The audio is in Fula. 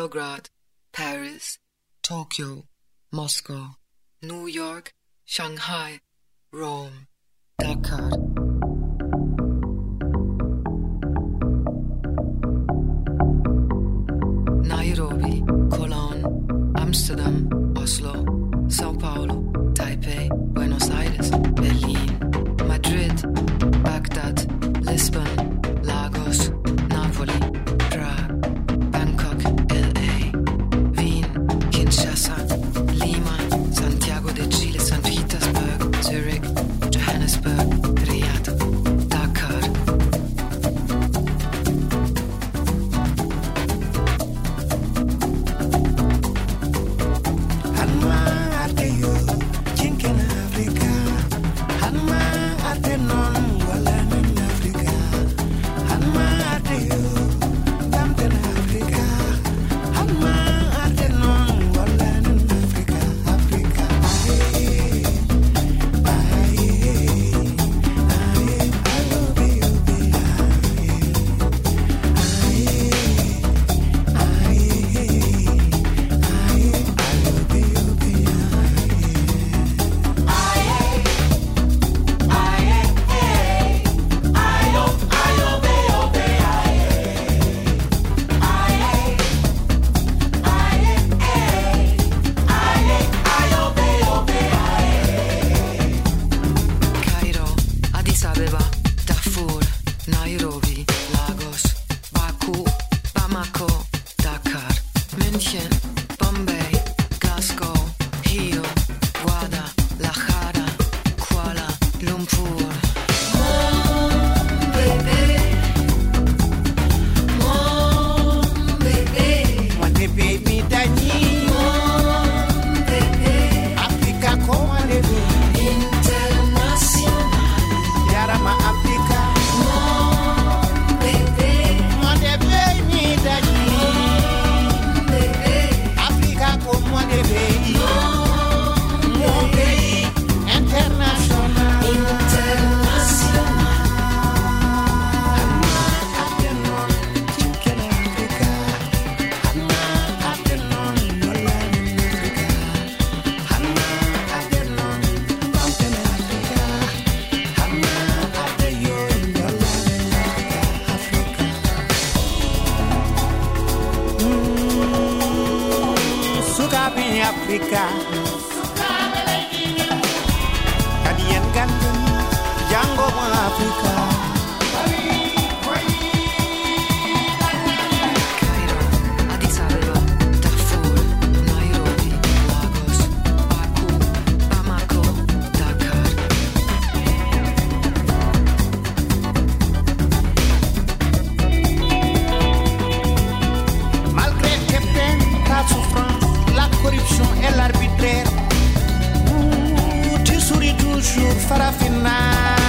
Belgrade, Paris, Tokyo, Moscow, New York, Shanghai, Rome, Dakar. Nairobi, Cologne, Amsterdam, Oslo, Sao Paulo, Taipei, Buenos Aires, Berlin, Madrid, Baghdad, Lisbon, Lagos, Napoli, Prague, Bangkok, LA, Wien, Kinshasa, Lima, Santiago de Chile, St. Petersburg, Zurich, Johannesburg, Riyadh, Dakar. Africa, Kadian Gandhi, Django Africa. Cairo, Addis Abeba, Darfur, Nairobi, Lagos, Baku, Bamako, Dakar. Malgré que ta souffrance, la corruption et l'arbitraire, tu souris toujours, Farafina.